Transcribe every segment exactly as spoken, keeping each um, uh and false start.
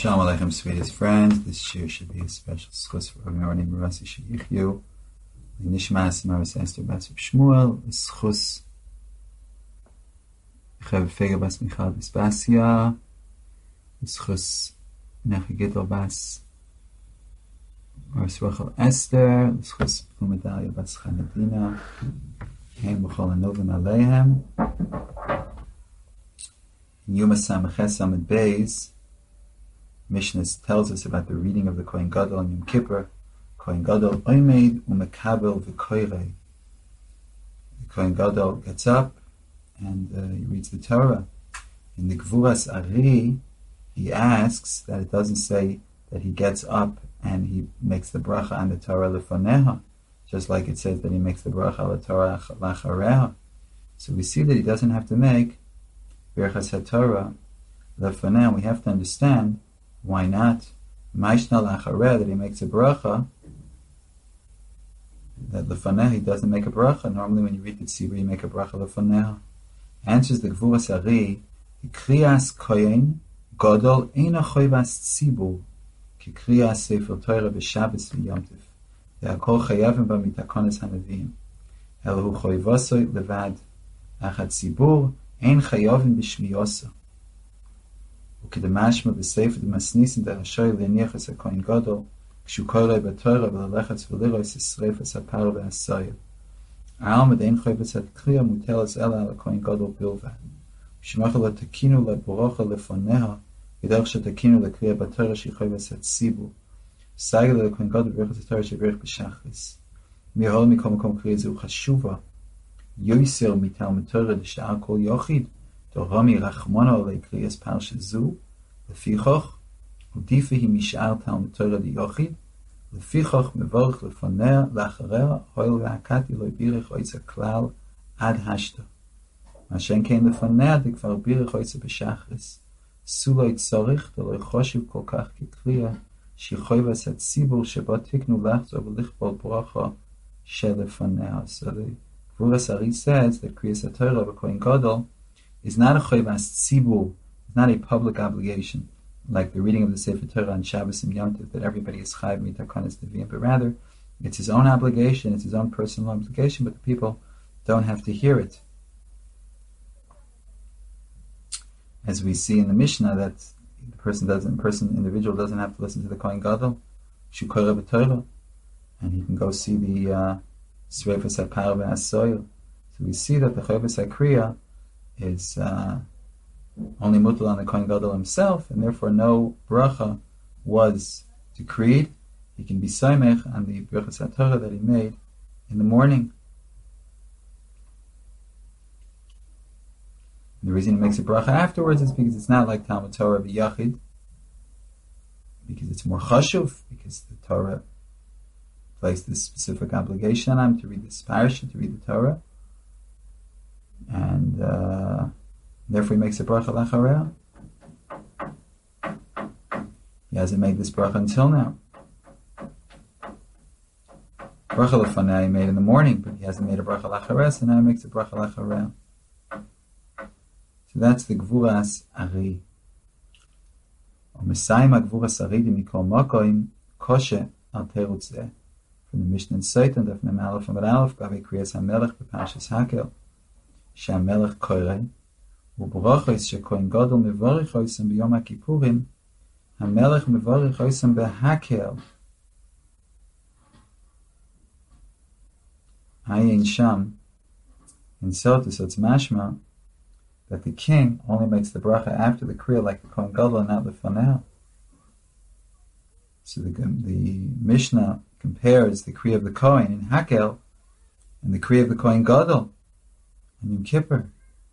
Shalom Aleichem, sweetest friends. This year should be a special schus for Rabbi Marani Marasi Sheyichyu. Nishmas Maris Esther Bas Shmuel. Schus Chav Fega Bas Michal Bas Basia. Schus Nechi Gidol Bas Maris Rachel Esther. Schus Pumedalia Bas Chanadina. Hein B'chol Anovim Aleihem. Yuma Samaches Amid Beis. Mishnah tells us about the reading of the Kohen Gadol on Yom Kippur. Kohen Gadol oimed umekabel v'koirei. The Kohen Gadol gets up and uh, he reads the Torah. In the Gvuras Ari, he asks that it doesn't say that he gets up and he makes the bracha on the Torah lefaneha, just like it says that he makes the bracha on the Torah lachareha. So we see that he doesn't have to make Birchas HaTorah lefaneha. We have to understand why not? Maishna lachareh, that he makes a bracha, that lefaneh he doesn't make a bracha. Normally when you read the tzibur, you make a bracha lefaneh. Answers the Gvuras Ari, kriyas kohen gadol eina choyvas tzibur, ki kriyas sefer Torah b'Shabbos v'Yom Tov. Ve'akol chayavim b'mitakones hanavim. Elu choyvasoi levad, achat tzibur ein chayavim b'shmiyosa. וכדמשמע בספר דמסניסים דרשוי להניח את הכהן גדול כשהוא קורא בתורה וללכת ולראות שרפת הפר והסויר. העלמד אין חייבת הקריאה מוטלת אלא על הכהן גדול בלבד. ושמחה לא תקינו לברוכה לפניה כדרך שתקינו לקריאה בתורה שהיא חייבת הציבור. סייג לכהן גדול ברכת התורה שברך בשחריס. מהול מכל מקום קריאה זהו חשובה. יויסר מתלמוד תורה לשאר כל יחיד. Rami Rachmana le kriyas parsha zu lefichach udife mishaar talmud Torah liyochid lefichach mevorach lefaneh lachareh hoil ve'akati lo birich oitza klal ad hashta mashen kein lefaneh dikvar birich oitza b'shachris suloi tzorich deloi choshiv kol kach kekriya shichoyvas hatzibur sheba tiknu lachzor v'lichbol bracha shelefaneh. So the Gvuras Ari says that kriyas HaTorah of a Kohen Gadol is not a choyvas tzibur, it's not a public obligation, like the reading of the Sefer Torah on Shabbos and Yom Tov, that everybody is chayv mitakones neviim, but rather, it's his own obligation, it's his own personal obligation, but the people don't have to hear it. As we see in the Mishnah, that the person doesn't, person, individual doesn't have to listen to the Kohen Gadol, shukora b'Torah, and he can go see the uh, Sreifas HaPar v'Hasoil. So we see that the Choyvas HaKriya is uh, only mutal on the Kohen Gadol himself, and therefore no bracha was decreed. He can be saimech on the Birchas HaTorah that he made in the morning. And the reason he makes a bracha afterwards is because it's not like Talmud Torah b'Yachid, because it's more chashuv, because the Torah placed this specific obligation on him to read this parasha, to read the Torah. And uh, therefore he makes a bracha lachareh. He hasn't made this bracha until now. Bracha lefaneh he made in the morning, but he hasn't made a bracha lachareh, so now he makes a bracha lachareh. So that's the Gvuras Ari. Umesayim Gvuras Ari mikol makoim koshe al terutz zeh. From the Mishnah in Seitan, Daf Mem Aleph Amud Aleph, Gavi Kriyas HaMelech b'Parshas Hakel. שהמלך קורא, וברכות שכהן גדול מברך אותם ביום הכיפורים, המלך מברך אותם בהקל. עיין שם, in Sotus, it's mashma, that the king only makes the bracha after the kriya, like the Kohen Gadol, and not the fanel. So the, the Mishnah compares the kriya of the Kohen in Hakel and the kriya of the Kohen Gadol on Yom Kippur.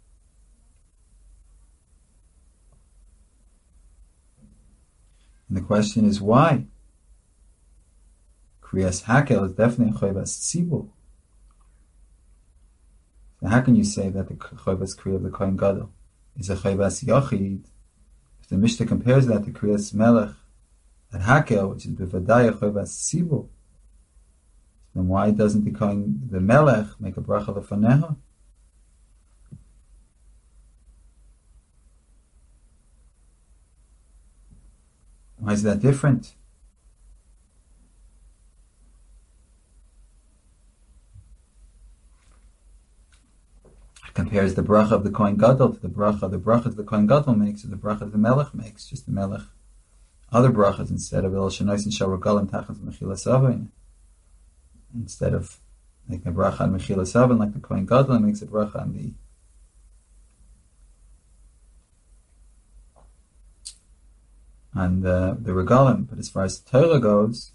And the question is why? Kriyas Hakel is definitely choyvas tzibur. So how can you say that the choyvas kriya of the Kohen Gadol is a choyvas yachid? If the Mishnah compares that to Kriyas Melech at Hakel, which is bevadaya choyvas tzibur, then why doesn't the Kohen, the Melech, make a bracha lefaneha? Why is that different? It compares the bracha of the Kohen Gadol to the bracha, the bracha the Kohen Gadol makes, or the bracha the Melech makes, just the Melech. Other brachas instead of El Shanois and Shalrogalim Tachas Mechilas Avin. Instead of making a bracha on Mechilas Avin like the Kohen Gadol, makes a bracha on the on the, the regalim. But as far as the Torah goes,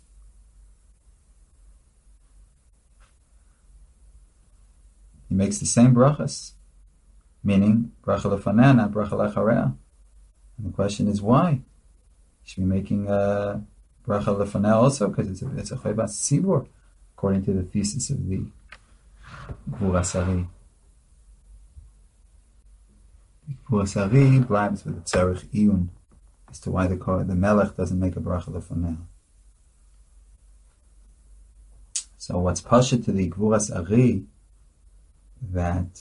he makes the same brachas, meaning bracha lefaneh, not bracha lachareh. And the question is why? He should be making a bracha lefaneh also because it's a it's a chayvas tzibur, according to the thesis of the Gvuras Ari. The Gvuras Ari blabs with the tzarich iyun as to why the the Melech doesn't make a bracha lefaneh. So what's pasha to the Gvuras Ari that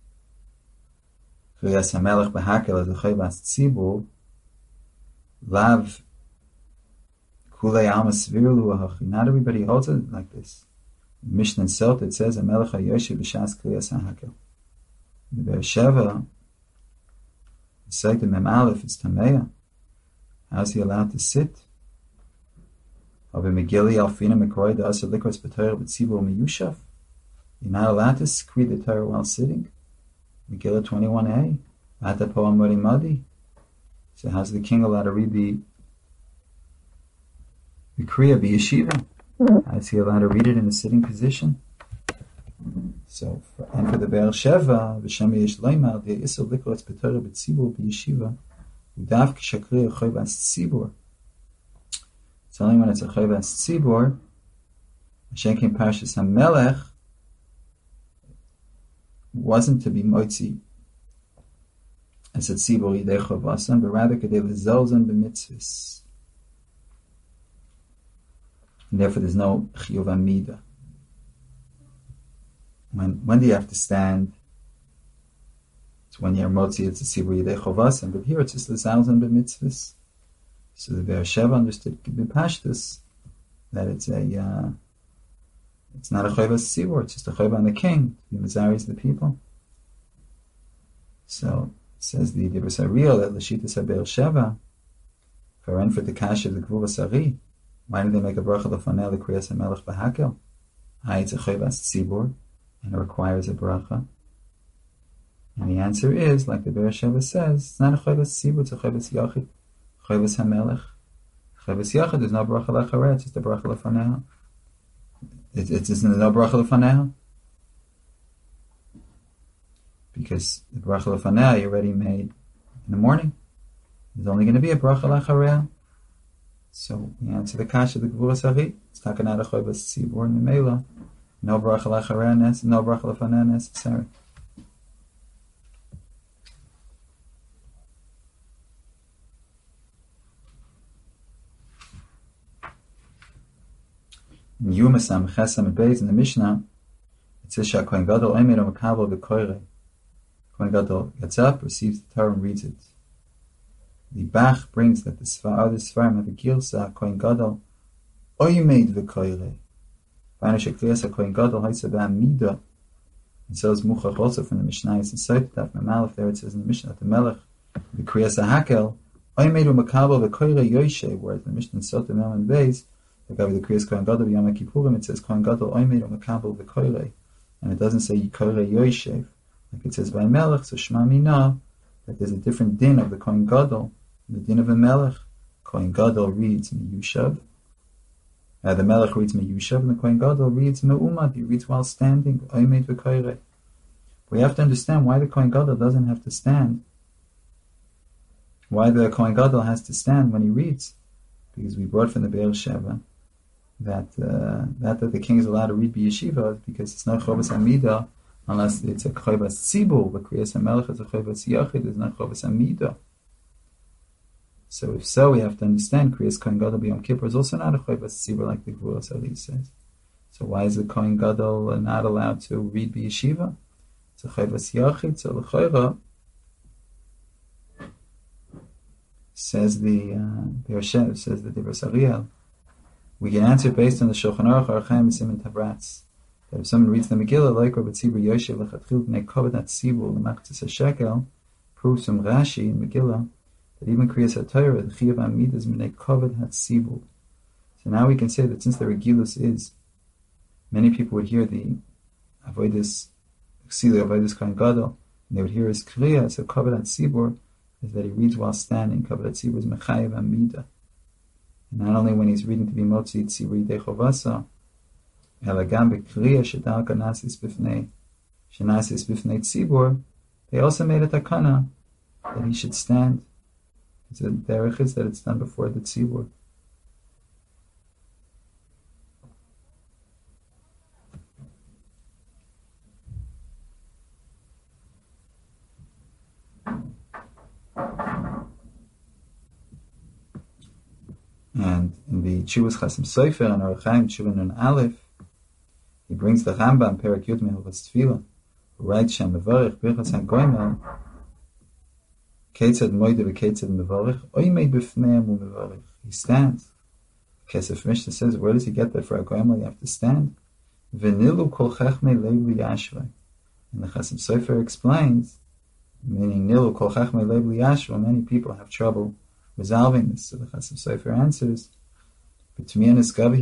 Kriyas HaMelech B'Hakel as a Chayvas Tzibur lav kulei alma svirlu hachi. Not everybody holds it like this. In the Mishnah itself it says HaMelech HaYoshev B'Shas Kriyas HaHakel. In the Be'er Sheva the Seit Mem Aleph is Tameya. How is he allowed to sit? Of a Megillah Alfina Mekroy Da Asa Likros B'Torah B'Tzibur Miyushav. You're not allowed to read the Torah while sitting. Megillah twenty-one a. Ata poam mori madi. So how's the king allowed to read the the Kriya B'Yeshiva? How is he allowed to read it in a sitting position? So, for, and for the Be'er Sheva, V'shem yesh leimar, the Yisrael Likros B'Torah B'Tzibur B'Yeshiva, Udav K'shakri Chayvas Tzibur. It's only when it's a Chayvas Tzibur, Hashem Parshas HaMelech, wasn't to be moitzi as a tzibur yidei chovasan, but rather kadei lezolzan b'mitzvahs. And therefore there's no chiyuv amida. When when do you have to stand? It's when you're motzi, it's a tzibur yidei chovasan, but here it's just lezolzan b'mitzvahs. So the Be'er Sheva understood b'pashtus that it's a uh, it's not a chayvas tzibur, it's just a chayva on the king, the mizaris the people. So it says the Dibros Ariel that l'shitas HaBe'er Sheva, for for the kash of the Gvuras Ari, why did they make a bracha lefaneh l'kriyas HaMelech B'Hakel? Ah, it's a chayvas tzibur, and it requires a bracha. And the answer is, like the Be'er Sheva says, it's not a chayvas tzibur, it's a chayvas yachid, chayvas HaMelech. Chayvas yachid, there's no bracha lachareh, it's just a bracha lefaneh. It, it isn't no bracha lefaneh, because the bracha lefaneh you already made in the morning. There's only going to be a bracha lachareh. So we answer the kash of the Gvuras Ari. It's taken out of chayvas tzibur in the mela. No bracha lachareh necessary. No bracha lefaneh necessary. In Yumasam Chesam Beis in the Mishnah, it says Kohen Gadol Omer Makabel V'Koirei. Kohen Gadol gets up, receives the Torah, and reads it. The Bach brings that the Sfar, other Sfarim have a Gilsa Kohen Gadol Omer V'Koirei. V'Anish Kriyas Kohen Gadol Haisa B'Amida. And so is Muchach also from the Mishnah. It's in Sotah Daf Mem Aleph. There it says in the Mishnah that the Melech the Kriyas HaHakel Omer Makabel V'Koirei Yoshe. Whereas the Mishnah in Sotah Mem Beis, the Kriyas Kohen Gadol B'Yom Kippurim, it says Kohen Gadol Omer Makabel V'Koirei, and it doesn't say Koirei Yoshev like it says by Melech. So Shema Mina that there's a different din of the Kohen Gadol, the din of a Melech. Kohen Gadol reads Miyushav, uh, the Melech reads Miyushav, and the Kohen Gadol reads Me'umad, he reads while standing. Omer V'Koirei. We have to understand why the Kohen Gadol doesn't have to stand. Why the Kohen Gadol has to stand when he reads, because we brought from the Be'er Sheva that uh, that that the king is allowed to read b'yeshiva because it's not chovas amida unless it's a chovas tzibur. But Kriyas HaMelech is a chovas yachid, it's not chovas amida. So if so, we have to understand Kriyas Kohen Gadol B'Yom Kippur is also not a chovas tzibur like the Gvuras Ari says. So why is the Kohen Gadol not allowed to read b'yeshiva? It's a chovas yachid, so l'chayra. Says the uh, Be'er says the Dibros Ariel. We can answer based on the Shulchan Aruch Orach Chaim Siman Tavratz that if someone reads the Megillah like Rabbi Tzibur Yoshev Lechatchil Bnei Koved Hatzibur L'Machtzis HaShekel, proves from Rashi in Megillah that even Kriyas HaTorah the Chiyuv Amid is Bnei Koved Hatzibur. So now we can say that since the Regilus is, many people would hear the Avodas Ksili Avodas Kohen Gadol, and they would hear his Kriya, so Koved Hatzibur is that he reads while standing. Koved Hatzibur is Mechayev Amida. Not only when he's reading to be Motzi Tzibur Yidei Chovasa, Elagam B'Kriya Shedalka Nasis B'fnei Shenasis B'fnei Tzibur, they also made a takana that he should stand. It's a derech is that it's done before the Tzibur. And in the Chuvas Chasim Sofer and Orach Chaim Chuvah Nun Aleph, he brings the Rambam Perak Yud Mehilchos Tefillah, who writes Shem Mevarich Birchas HaGoimel Ketzad Moide v'Ketzad Mevarich Oimei B'fnei Amu Mevarich. He stands. Kesef Mishnah says, where does he get that for a Goimel? You have to stand. V'nilu Kol Chachmei Leib Liyashvai. And the Chasim Sofer explains, meaning Nilu Kol Chachmei Leib Liyashvai, many people have trouble resolving this. So the Chasim Sofer answers, everyone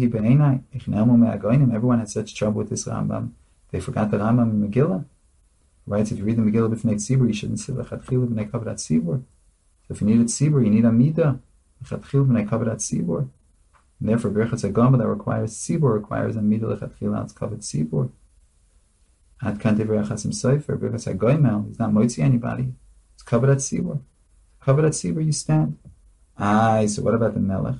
had such trouble with this Rambam. They forgot the Rambam in Megillah. Right? If you read the Megillah b'fnei Tzibur, you shouldn't say Lechatchil b'nei Kavod Tzibur. So if you need a Tzibur, you need a Midah. Lechatchil b'nei Kavod Tzibur. And therefore, Birchas HaGoimel that requires Tzibur requires a Midah Lechatchil al Kavod Tzibur. Ad kan divrei Chasim Sofer, Birchas HaGoimel, he's not moitzi anybody. It's Kavod Tzibur. Kavod Tzibur, you stand. Ah, so what about the Melech?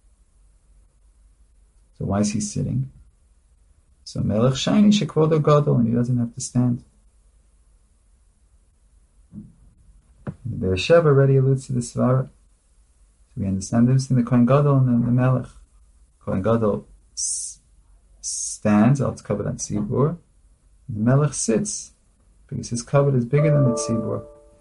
So why is he sitting? So Melech Shiny Shekvodo Gadol, and he doesn't have to stand. The Be'er Sheva already alludes to the Svara. So we understand the difference between the Kohen Gadol and the, the Melech. Kohen Gadol s- stands, al Tkavod Tzibur, and the Melech sits, because his kavod is bigger than the Tzibur.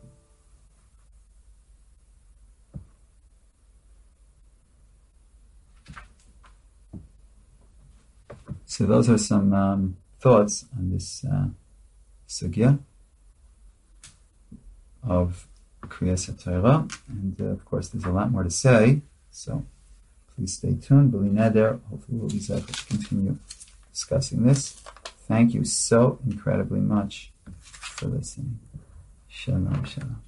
So those are some um, thoughts on this uh, sugya of Kriyas HaTorah, and uh, of course there's a lot more to say, so please stay tuned. B'li neder, hopefully we'll be able to continue discussing this. Thank you so incredibly much for listening. Shalom, shalom.